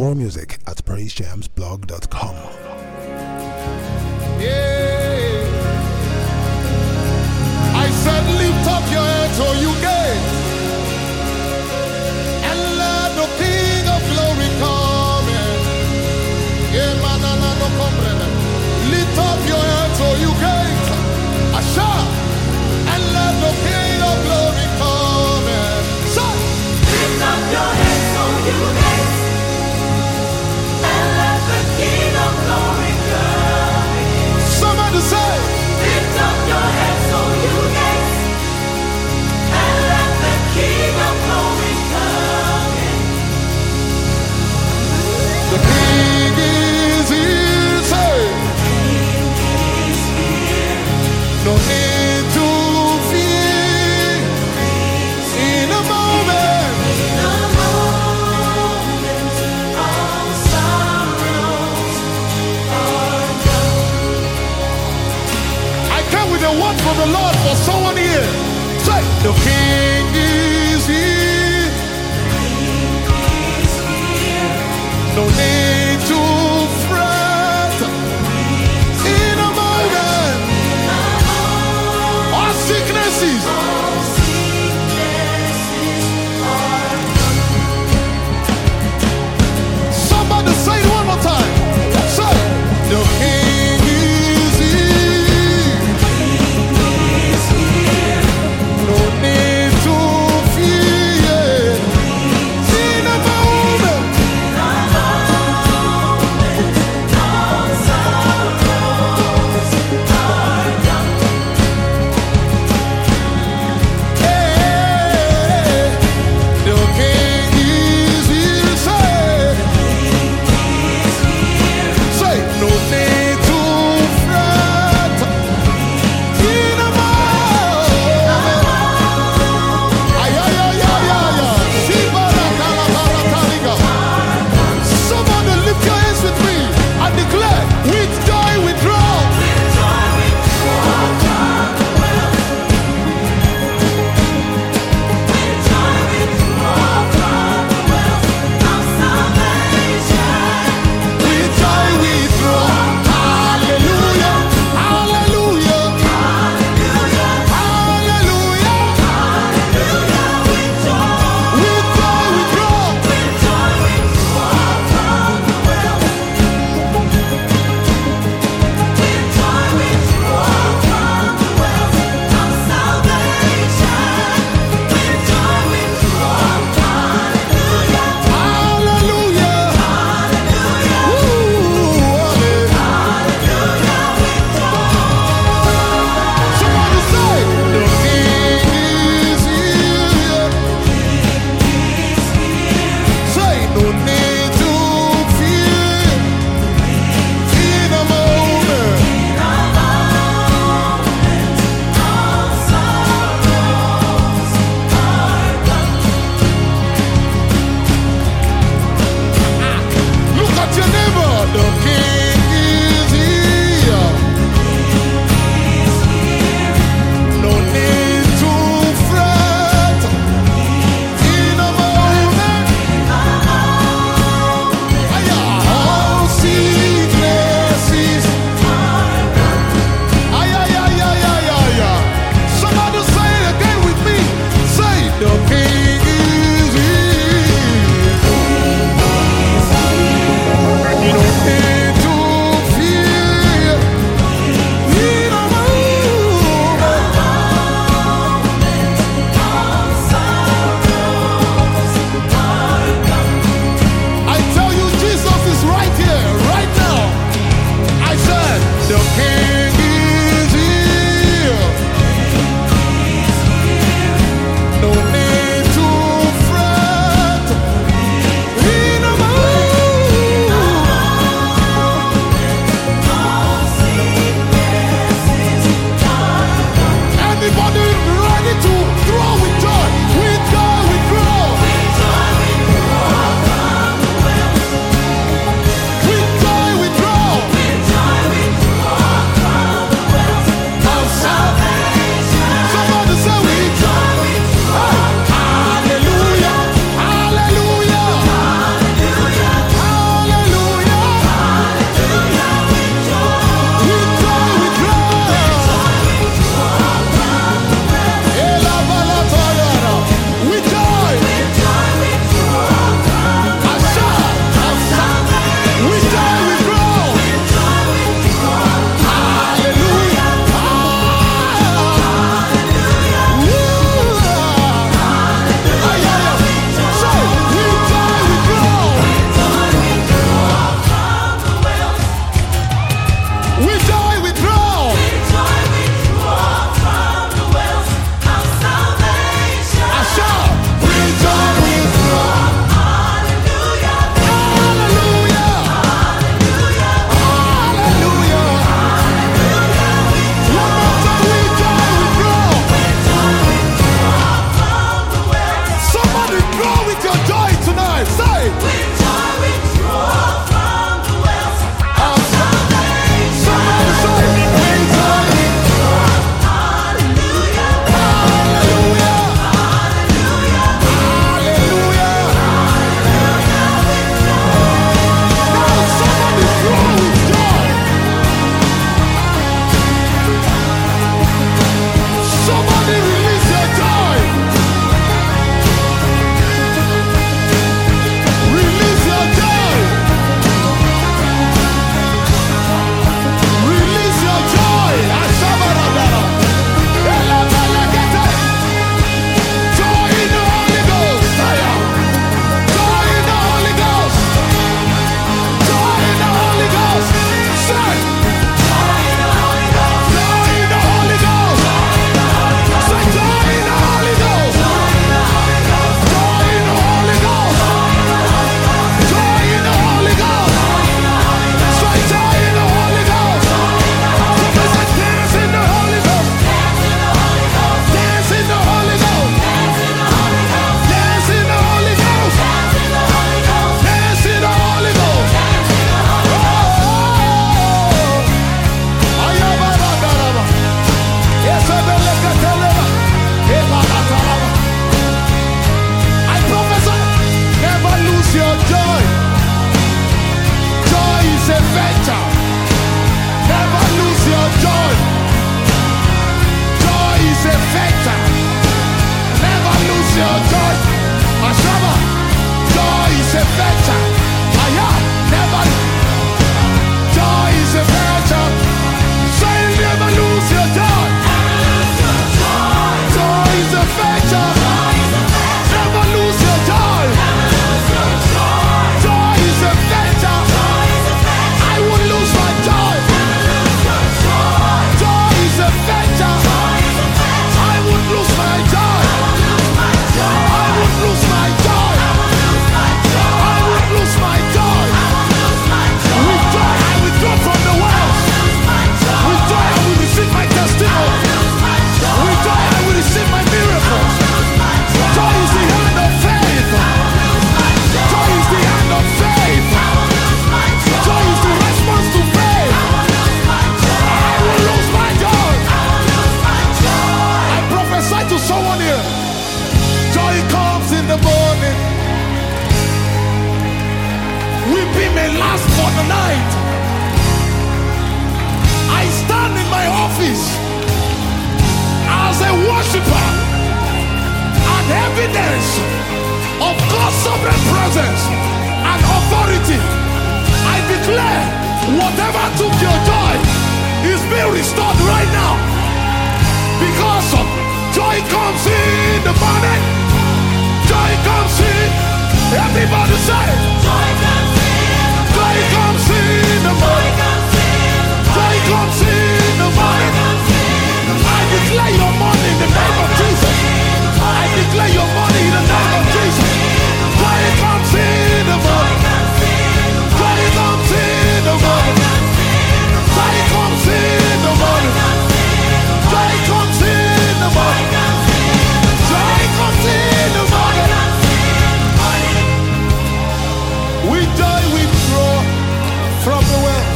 More music at praisejamsblog.com. Yeah. I said, lift up your heads, O you gates, and let the King of Glory come in. Yeah, man, no comprende. Lift up your heads, O you gates, Asha, and let the King of Glory come in. So, lift up your heads, O you gates, and let the King of Glory come in. Somebody say, lift up your heads, O you gates, and let the King of Glory come in. the King is here, say, no need to fear. In a moment, all sorrows are gone. I came with a word from the Lord for someone here. Say, the King is here. No need to fret. In a moment, all sicknesses. Somebody say it one more time. Say, the King is here. No need to your joy. Joy is a venture. Never lose your joy. Joy is a venture. Never lose your joy. Ashaba, joy is a venture. Aya, never. Joy is a venture. Say never lose your joy. Joy is a venture. Never lose your joy. Joy is a venture. I won't lose my joy. Joy is a venture. I won't lose my joy. I won't lose my joy. I won't lose my joy. With joy I withdraw from the world. With joy I will receive my testimony. With joy I will receive my miracles. Joy is the hand of faith. Joy is the hand of faith. Joy is the response to faith. I will lose my joy. I prophesy to someone here. Joy comes in the morning. Weeping may last for the night. I stand in my office as a worshiper and evidence of God's sovereign presence and authority. I declare whatever took your joy is being restored right now. Because of joy comes in the morning. Joy comes in. Everybody say joy comes in. Joy comes in the morning. Joy comes in the morning. I declare your money in the name of Jesus. I declare your money in the name of Jesus. Joy comes in the morning. Joy comes in the morning. Joy comes in the morning. Joy comes in the morning. Joy comes in the morning. With joy we draw from the well.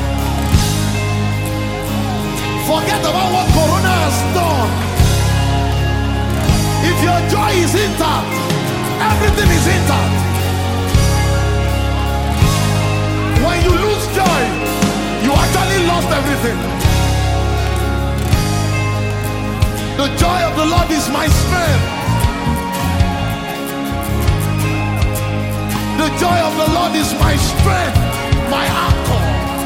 Forget about what Corona has done. If your joy is intact, everything is intact. When you lose joy, you actually lost everything. The joy of the Lord is my strength. The joy of the Lord is my strength, my anchor.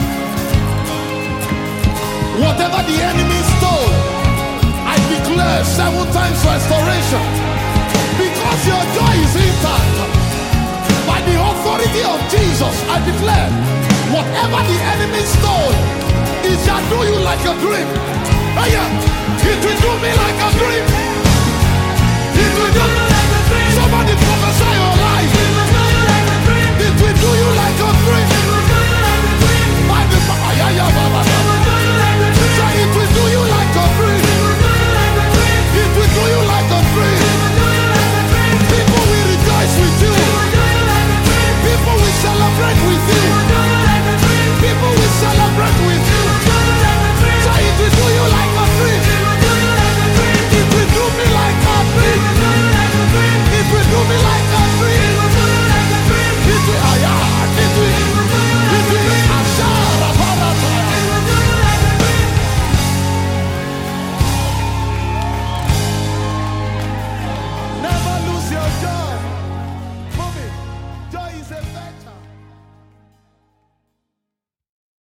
Whatever the enemy stole, I declare 7 times restoration. Because your joy is intact. By the authority of Jesus, I declare whatever the enemy stole, it shall do you like a dream. Oh yeah, it will do me like a dream. It will do me like a dream. Somebody